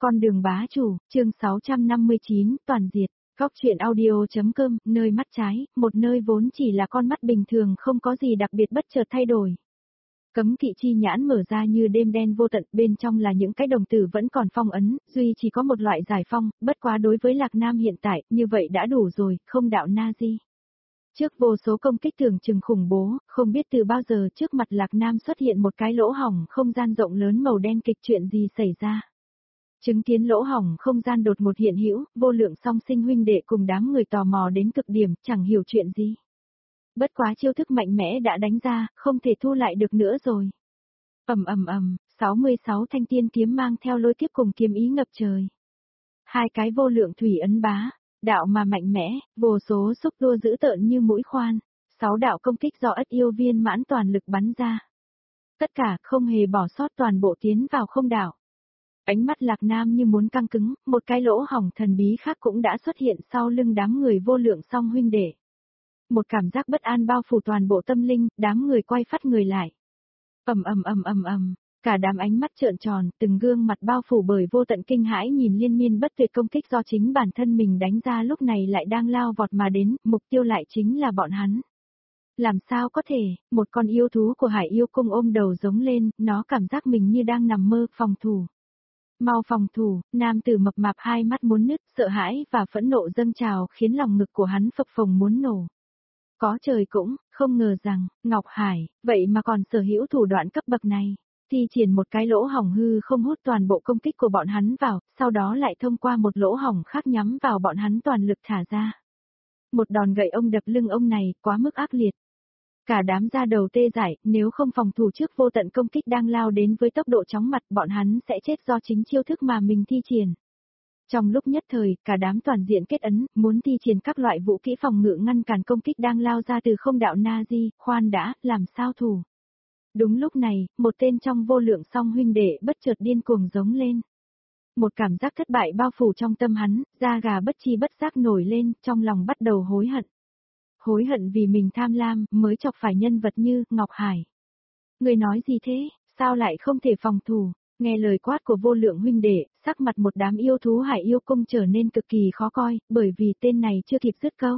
Con đường bá chủ, chương 659, toàn diệt. Góc truyện audio.com, nơi mắt trái, một nơi vốn chỉ là con mắt bình thường không có gì đặc biệt bất chợt thay đổi. Cấm kỵ chi nhãn mở ra như đêm đen vô tận, bên trong là những cái đồng tử vẫn còn phong ấn, duy chỉ có một loại giải phong, bất quá đối với Lạc Nam hiện tại, như vậy đã đủ rồi, không đạo Nazi. Trước vô số công kích tưởng chừng khủng bố, không biết từ bao giờ trước mặt Lạc Nam xuất hiện một cái lỗ hổng không gian rộng lớn màu đen kịch, chuyện gì xảy ra. Chứng kiến lỗ hổng không gian đột ngột hiện hữu, vô lượng song sinh huynh đệ cùng đám người tò mò đến cực điểm, chẳng hiểu chuyện gì. Bất quá chiêu thức mạnh mẽ đã đánh ra, không thể thu lại được nữa rồi. 66 thanh tiên kiếm mang theo lôi kiếp cùng kiếm ý ngập trời. Hai cái vô lượng thủy ấn bá, đạo mà mạnh mẽ, vô số xúc tua dữ tợn như mũi khoan, 6 đạo công kích do ất yêu viên mãn toàn lực bắn ra. Tất cả không hề bỏ sót, toàn bộ tiến vào không đảo. Ánh mắt Lạc Nam như muốn căng cứng, một cái lỗ hổng thần bí khác cũng đã xuất hiện sau lưng đám người vô lượng song huynh đệ. Một cảm giác bất an bao phủ toàn bộ tâm linh, đám người quay phát người lại. Cả đám ánh mắt trợn tròn, từng gương mặt bao phủ bởi vô tận kinh hãi nhìn liên miên bất tuyệt công kích do chính bản thân mình đánh ra lúc này lại đang lao vọt mà đến, mục tiêu lại chính là bọn hắn. Làm sao có thể, một con yêu thú của Hải Yêu Cung ôm đầu giống lên, nó cảm giác mình như đang nằm mơ, phòng thủ. Mau phòng thủ, nam tử mập mạp hai mắt muốn nứt, sợ hãi và phẫn nộ dâng trào khiến lòng ngực của hắn phập phồng muốn nổ. Có trời cũng, không ngờ rằng, Ngọc Hải, vậy mà còn sở hữu thủ đoạn cấp bậc này. Thi triển một cái lỗ hổng hư không hút toàn bộ công kích của bọn hắn vào, sau đó lại thông qua một lỗ hổng khác nhắm vào bọn hắn toàn lực thả ra. Một đòn gậy ông đập lưng ông này, quá mức ác liệt. Cả đám da đầu tê dại, nếu không phòng thủ trước vô tận công kích đang lao đến với tốc độ chóng mặt, bọn hắn sẽ chết do chính chiêu thức mà mình thi triển. Trong lúc nhất thời, cả đám toàn diện kết ấn, muốn thi triển các loại vũ kỹ phòng ngự ngăn cản công kích đang lao ra từ không đạo Nazi, khoan đã, làm sao thủ. Đúng lúc này, một tên trong vô lượng song huynh đệ bất chợt điên cuồng giống lên. Một cảm giác thất bại bao phủ trong tâm hắn, da gà bất chi bất giác nổi lên, trong lòng bắt đầu hối hận. Hối hận vì mình tham lam, mới chọc phải nhân vật như Ngọc Hải. Người nói gì thế, sao lại không thể phòng thủ? Nghe lời quát của vô lượng huynh đệ, sắc mặt một đám yêu thú Hải Yêu Cung trở nên cực kỳ khó coi, bởi vì tên này chưa kịp dứt câu.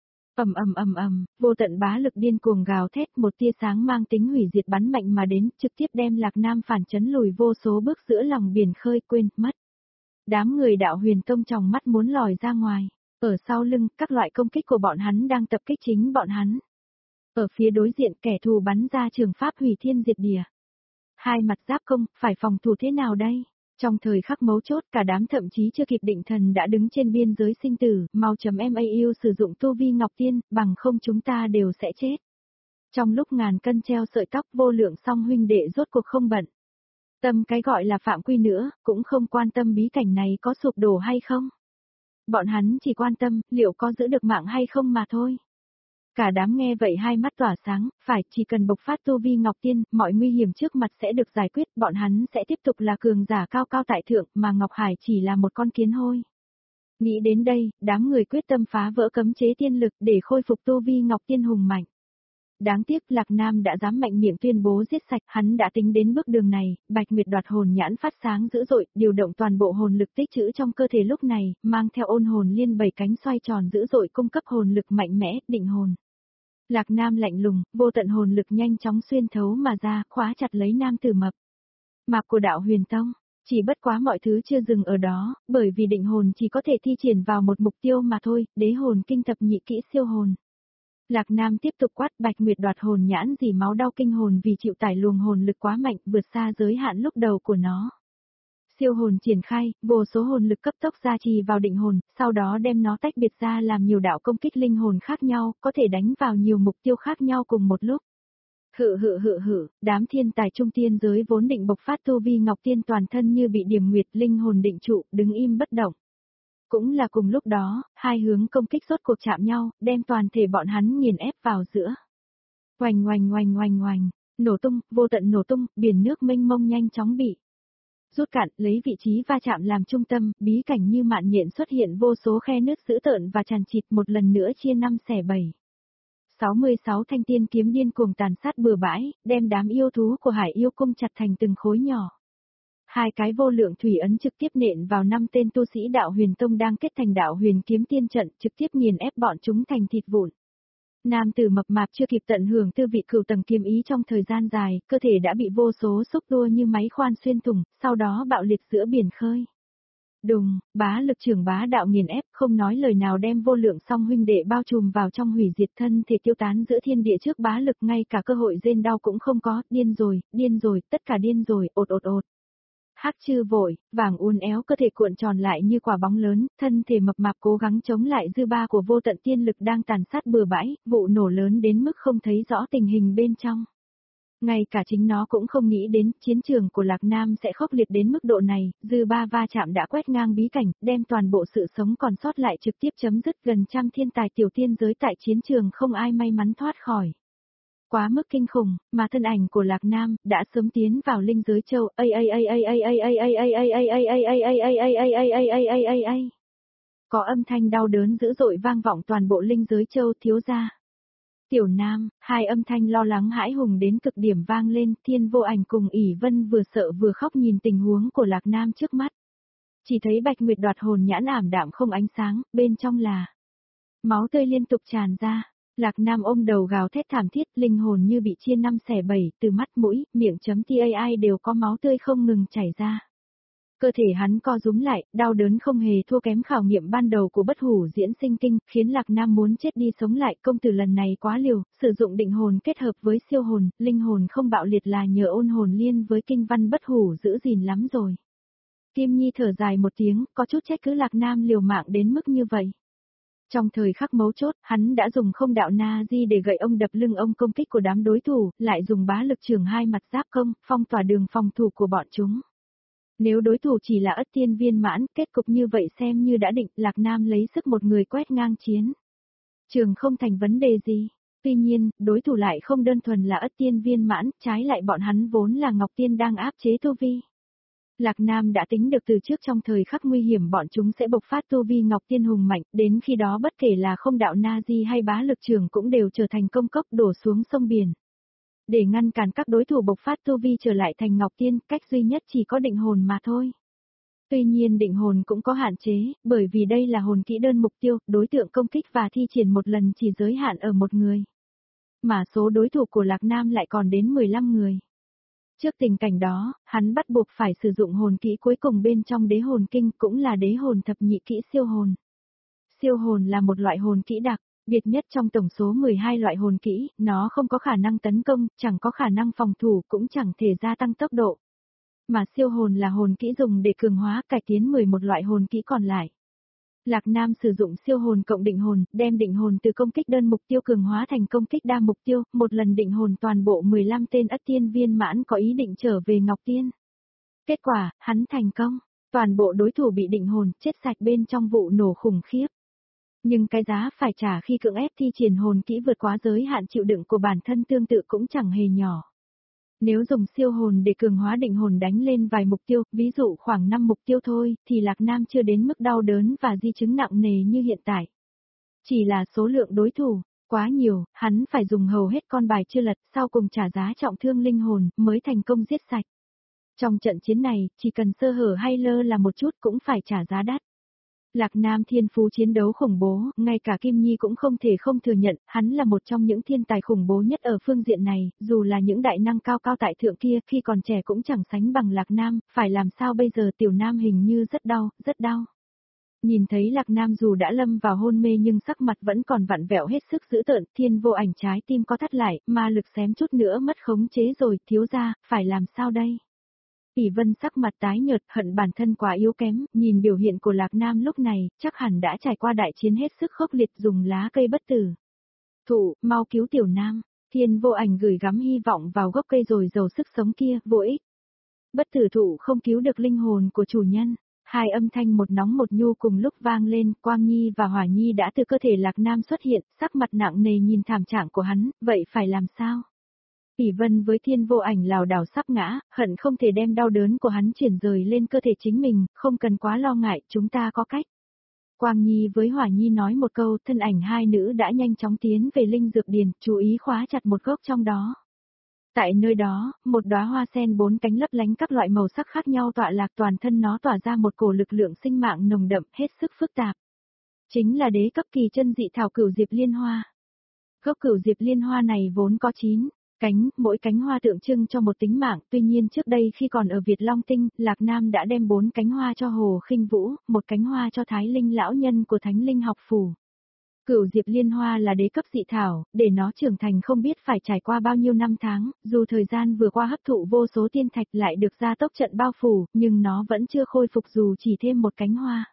Vô tận bá lực điên cuồng gào thét, một tia sáng mang tính hủy diệt bắn mạnh mà đến, trực tiếp đem Lạc Nam phản chấn lùi vô số bước giữa lòng biển khơi, quên mất. Đám người đạo huyền tông tròng mắt muốn lòi ra ngoài. Ở sau lưng, các loại công kích của bọn hắn đang tập kích chính bọn hắn. Ở phía đối diện, kẻ thù bắn ra trường pháp hủy thiên diệt địa. Hai mặt giáp công, phải phòng thủ thế nào đây? Trong thời khắc mấu chốt, cả đám thậm chí chưa kịp định thần đã đứng trên biên giới sinh tử, mau.mau sử dụng tu vi Ngọc Tiên, bằng không chúng ta đều sẽ chết. Trong lúc ngàn cân treo sợi tóc, vô lượng song huynh đệ rốt cuộc không bận tâm cái gọi là phạm quy nữa, cũng không quan tâm bí cảnh này có sụp đổ hay không. Bọn hắn chỉ quan tâm, liệu có giữ được mạng hay không mà thôi. Cả đám nghe vậy hai mắt tỏa sáng, phải, chỉ cần bộc phát tu vi Ngọc Tiên, mọi nguy hiểm trước mặt sẽ được giải quyết, bọn hắn sẽ tiếp tục là cường giả cao cao tại thượng, mà Ngọc Hải chỉ là một con kiến hôi. Nghĩ đến đây, đám người quyết tâm phá vỡ cấm chế tiên lực để khôi phục tu vi Ngọc Tiên hùng mạnh. Đáng tiếc Lạc Nam đã dám mạnh miệng tuyên bố giết sạch, hắn đã tính đến bước đường này, Bạch Nguyệt đoạt hồn nhãn phát sáng dữ dội, điều động toàn bộ hồn lực tích trữ trong cơ thể lúc này, mang theo ôn hồn liên 7 cánh xoay tròn dữ dội cung cấp hồn lực mạnh mẽ, định hồn. Lạc Nam lạnh lùng, vô tận hồn lực nhanh chóng xuyên thấu mà ra, khóa chặt lấy nam tử mập mạp của đạo huyền tông. Chỉ bất quá mọi thứ chưa dừng ở đó, bởi vì định hồn chỉ có thể thi triển vào một mục tiêu mà thôi, đế hồn kinh thập nhị kỹ siêu hồn. Lạc Nam tiếp tục quát, Bạch Nguyệt đoạt hồn nhãn dì máu đau kinh hồn vì chịu tải luồng hồn lực quá mạnh, vượt xa giới hạn lúc đầu của nó. Siêu hồn triển khai, vô số hồn lực cấp tốc gia trì vào định hồn, sau đó đem nó tách biệt ra làm nhiều đạo công kích linh hồn khác nhau, có thể đánh vào nhiều mục tiêu khác nhau cùng một lúc. Đám thiên tài trung tiên giới vốn định bộc phát tu vi Ngọc Tiên toàn thân như bị điểm nguyệt, linh hồn định trụ, đứng im bất động. Cũng là cùng lúc đó, hai hướng công kích rốt cuộc chạm nhau, đem toàn thể bọn hắn nghiền ép vào giữa. Oanh, nổ tung, vô tận nổ tung, biển nước mênh mông nhanh chóng bị rút cạn, lấy vị trí va chạm làm trung tâm, bí cảnh như mạn nhện xuất hiện vô số khe nứt dữ tợn và tràn trịt, một lần nữa chia 5 xẻ 7. 66 thanh tiên kiếm điên cuồng tàn sát bừa bãi, đem đám yêu thú của Hải Yêu Cung chặt thành từng khối nhỏ. Hai cái vô lượng thủy ấn trực tiếp nện vào 5 tên tu sĩ đạo huyền tông đang kết thành đạo huyền kiếm tiên trận, trực tiếp nghiền ép bọn chúng thành thịt vụn. Nam tử mập mạp chưa kịp tận hưởng tư vị cửu tầng kiếm ý trong thời gian dài, cơ thể đã bị vô số xúc tua như máy khoan xuyên thủng, sau đó bạo liệt giữa biển khơi. Đùng, bá lực trưởng bá đạo nghiền ép, không nói lời nào đem vô lượng song huynh đệ bao trùm vào trong hủy diệt thân thể tiêu tán giữa thiên địa trước bá lực, ngay cả cơ hội rên đau cũng không có, điên rồi, tất cả điên rồi, ột ột ột. Hắc chư vội, vàng uốn éo cơ thể cuộn tròn lại như quả bóng lớn, thân thể mập mạp cố gắng chống lại dư ba của vô tận tiên lực đang tàn sát bừa bãi, vụ nổ lớn đến mức không thấy rõ tình hình bên trong. Ngay cả chính nó cũng không nghĩ đến chiến trường của Lạc Nam sẽ khốc liệt đến mức độ này, dư ba va chạm đã quét ngang bí cảnh, đem toàn bộ sự sống còn sót lại trực tiếp chấm dứt, gần trăm thiên tài tiểu tiên giới tại chiến trường không ai may mắn thoát khỏi. Quá mức kinh khủng, mà thân ảnh của Lạc Nam đã sớm tiến vào linh giới châu. Có âm thanh đau đớn dữ dội vang vọng toàn bộ linh giới châu. Thiếu gia, Tiểu Nam, hai âm thanh lo lắng hãi hùng đến cực điểm vang lên. Thiên Vô Ảnh cùng ỷ Vân vừa sợ vừa khóc nhìn tình huống của Lạc Nam trước mắt. Chỉ thấy Bạch Nguyệt đoạt hồn nhãn ảm đạm không ánh sáng, bên trong là máu tươi liên tục tràn ra. Lạc Nam ôm đầu gào thét thảm thiết, linh hồn như bị chia 5/7, từ mắt mũi, miệng chấm tai đều có máu tươi không ngừng chảy ra. Cơ thể hắn co rúm lại, đau đớn không hề thua kém khảo nghiệm ban đầu của bất hủ diễn sinh kinh, khiến Lạc Nam muốn chết đi sống lại. Công tử lần này quá liều, sử dụng định hồn kết hợp với siêu hồn, linh hồn không bạo liệt là nhờ ôn hồn liên với kinh văn bất hủ giữ gìn lắm rồi. Kim Nhi thở dài một tiếng, có chút trách cứ Lạc Nam liều mạng đến mức như vậy. Trong thời khắc mấu chốt, hắn đã dùng không đạo na di để gậy ông đập lưng ông công kích của đám đối thủ, lại dùng bá lực trường hai mặt giáp công, phong tỏa đường phòng thủ của bọn chúng. Nếu đối thủ chỉ là Ất Tiên viên mãn, kết cục như vậy xem như đã định, Lạc Nam lấy sức một người quét ngang chiến trường không thành vấn đề gì. Tuy nhiên, đối thủ lại không đơn thuần là Ất Tiên viên mãn, trái lại bọn hắn vốn là Ngọc Tiên đang áp chế tu vi. Lạc Nam đã tính được từ trước trong thời khắc nguy hiểm bọn chúng sẽ bộc phát tu vi Ngọc Tiên hùng mạnh, đến khi đó bất kể là không đạo na-di hay bá lực trường cũng đều trở thành công cốc đổ xuống sông biển. Để ngăn cản các đối thủ bộc phát tu vi trở lại thành Ngọc Tiên, cách duy nhất chỉ có định hồn mà thôi. Tuy nhiên định hồn cũng có hạn chế, bởi vì đây là hồn kỹ đơn mục tiêu, đối tượng công kích và thi triển một lần chỉ giới hạn ở một người. Mà số đối thủ của Lạc Nam lại còn đến 15 người. Trước tình cảnh đó, hắn bắt buộc phải sử dụng hồn kỹ cuối cùng bên trong đế hồn kinh, cũng là đế hồn thập nhị kỹ siêu hồn. Siêu hồn là một loại hồn kỹ đặc biệt nhất trong tổng số 12 loại hồn kỹ, nó không có khả năng tấn công, chẳng có khả năng phòng thủ, cũng chẳng thể gia tăng tốc độ. Mà siêu hồn là hồn kỹ dùng để cường hóa cải tiến 11 loại hồn kỹ còn lại. Lạc Nam sử dụng siêu hồn cộng định hồn, đem định hồn từ công kích đơn mục tiêu cường hóa thành công kích đa mục tiêu, một lần định hồn toàn bộ 15 tên Ất Tiên viên mãn có ý định trở về Ngọc Tiên. Kết quả, hắn thành công, toàn bộ đối thủ bị định hồn, chết sạch bên trong vụ nổ khủng khiếp. Nhưng cái giá phải trả khi cưỡng ép thi triển hồn kỹ vượt quá giới hạn chịu đựng của bản thân tương tự cũng chẳng hề nhỏ. Nếu dùng siêu hồn để cường hóa định hồn đánh lên vài mục tiêu, ví dụ khoảng 5 mục tiêu thôi, thì Lạc Nam chưa đến mức đau đớn và di chứng nặng nề như hiện tại. Chỉ là số lượng đối thủ quá nhiều, hắn phải dùng hầu hết con bài chưa lật, sau cùng trả giá trọng thương linh hồn, mới thành công giết sạch. Trong trận chiến này, chỉ cần sơ hở hay lơ là một chút cũng phải trả giá đắt. Lạc Nam thiên phú chiến đấu khủng bố, ngay cả Kim Nhi cũng không thể không thừa nhận, hắn là một trong những thiên tài khủng bố nhất ở phương diện này, dù là những đại năng cao cao tại thượng kia khi còn trẻ cũng chẳng sánh bằng Lạc Nam, phải làm sao bây giờ Tiểu Nam hình như rất đau, rất đau. Nhìn thấy Lạc Nam dù đã lâm vào hôn mê nhưng sắc mặt vẫn còn vặn vẹo hết sức dữ tợn, Thiên Vô Ảnh trái tim co thắt lại, ma lực xém chút nữa mất khống chế rồi, thiếu gia, phải làm sao đây? ỷ Vân sắc mặt tái nhợt, hận bản thân quá yếu kém, nhìn biểu hiện của Lạc Nam lúc này, chắc hẳn đã trải qua đại chiến hết sức khốc liệt, dùng lá cây bất tử thụ, mau cứu Tiểu Nam. Thiên Vô Ảnh gửi gắm hy vọng vào gốc cây rồi giàu sức sống kia, vô ích. Bất tử thụ không cứu được linh hồn của chủ nhân. Hai âm thanh một nóng một nhu cùng lúc vang lên, Quang Nhi và Hỏa Nhi đã từ cơ thể Lạc Nam xuất hiện, sắc mặt nặng nề nhìn thảm trạng của hắn, vậy phải làm sao? ỷ Vân với Thiên Vô Ảnh lảo đảo sắp ngã, hận không thể đem đau đớn của hắn chuyển rời lên cơ thể chính mình, không cần quá lo ngại, chúng ta có cách. Quang Nhi với Hỏa Nhi nói một câu, thân ảnh hai nữ đã nhanh chóng tiến về linh dược điền, chú ý khóa chặt một gốc trong đó. Tại nơi đó, một đóa hoa sen 4 cánh lấp lánh các loại màu sắc khác nhau tọa lạc, toàn thân nó tỏa ra một cổ lực lượng sinh mạng nồng đậm, hết sức phức tạp. Chính là đế cấp kỳ chân dị thảo Cửu Diệp Liên Hoa. Gốc Cửu Diệp Liên Hoa này vốn có 9 cánh, mỗi cánh hoa tượng trưng cho một tính mạng, tuy nhiên trước đây khi còn ở Việt Long Tinh, Lạc Nam đã đem 4 cánh hoa cho Hồ Khinh Vũ, một cánh hoa cho Thái Linh lão nhân của Thánh Linh học phủ. Cửu Diệp Liên Hoa là đế cấp dị thảo, để nó trưởng thành không biết phải trải qua bao nhiêu năm tháng, dù thời gian vừa qua hấp thụ vô số tiên thạch lại được gia tốc trận bao phủ, nhưng nó vẫn chưa khôi phục dù chỉ thêm một cánh hoa.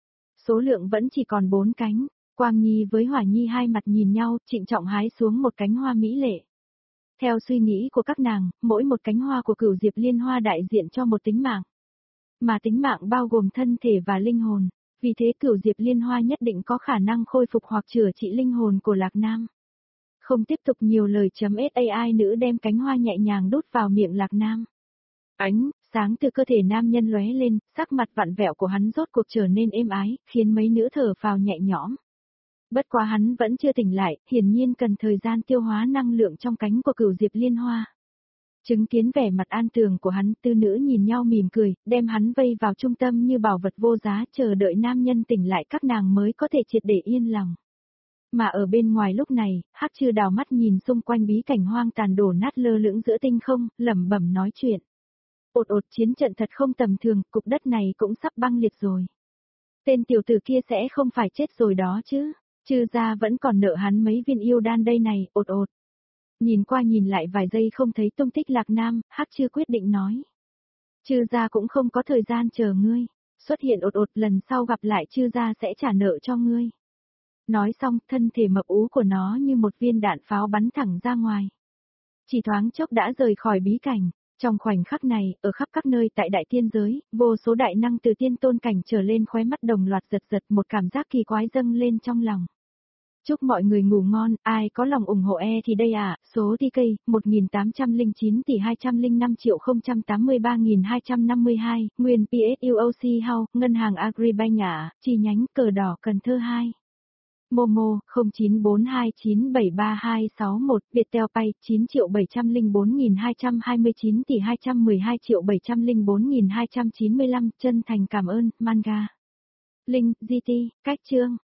Số lượng vẫn chỉ còn 4 cánh. Quang Nhi với Hỏa Nhi hai mặt nhìn nhau, trịnh trọng hái xuống một cánh hoa mỹ lệ. Theo suy nghĩ của các nàng, mỗi một cánh hoa của Cửu Diệp Liên Hoa đại diện cho một tính mạng. Mà tính mạng bao gồm thân thể và linh hồn, vì thế Cửu Diệp Liên Hoa nhất định có khả năng khôi phục hoặc chữa trị linh hồn của Lạc Nam. Không tiếp tục nhiều lời .ai nữ đem cánh hoa nhẹ nhàng đút vào miệng Lạc Nam. Ánh sáng từ cơ thể nam nhân lóe lên, sắc mặt vặn vẹo của hắn rốt cuộc trở nên êm ái, khiến mấy nữ thở phào nhẹ nhõm. Bất quá hắn vẫn chưa tỉnh lại, hiển nhiên cần thời gian tiêu hóa năng lượng trong cánh của Cửu Diệp Liên Hoa. Chứng kiến vẻ mặt an tường của hắn, tư nữ nhìn nhau mỉm cười, đem hắn vây vào trung tâm như bảo vật vô giá, chờ đợi nam nhân tỉnh lại các nàng mới có thể triệt để yên lòng. Mà ở bên ngoài lúc này, Hắc Trư đào mắt nhìn xung quanh bí cảnh hoang tàn đổ nát lơ lửng giữa tinh không, lẩm bẩm nói chuyện. Ột ột, chiến trận thật không tầm thường, cục đất này cũng sắp băng liệt rồi. Tên tiểu tử kia sẽ không phải chết rồi đó chứ. Trư gia vẫn còn nợ hắn mấy viên yêu đan đây này, ột ột. Nhìn qua nhìn lại vài giây không thấy tung tích Lạc Nam, Hắc Trư quyết định nói. Trư gia cũng không có thời gian chờ ngươi. Xuất hiện ột ột, lần sau gặp lại Trư gia sẽ trả nợ cho ngươi. Nói xong, thân thể mập ú của nó như một viên đạn pháo bắn thẳng ra ngoài. Chỉ thoáng chốc đã rời khỏi bí cảnh. Trong khoảnh khắc này, ở khắp các nơi tại đại tiên giới, vô số đại năng từ tiên tôn cảnh trở lên khóe mắt đồng loạt giật giật, một cảm giác kỳ quái dâng lên trong lòng. Chúc mọi người ngủ ngon, ai có lòng ủng hộ thì đây số TK, 1809 tỷ 205 triệu 083.252, nguyên PSUOC House, Ngân hàng Agribank chi nhánh Cờ Đỏ Cần Thơ 2. Momo, 0942973261, Viettel Pay, 9.704.229 tỷ 212.704.295, chân thành cảm ơn, Manga. Link, GT, cách chương.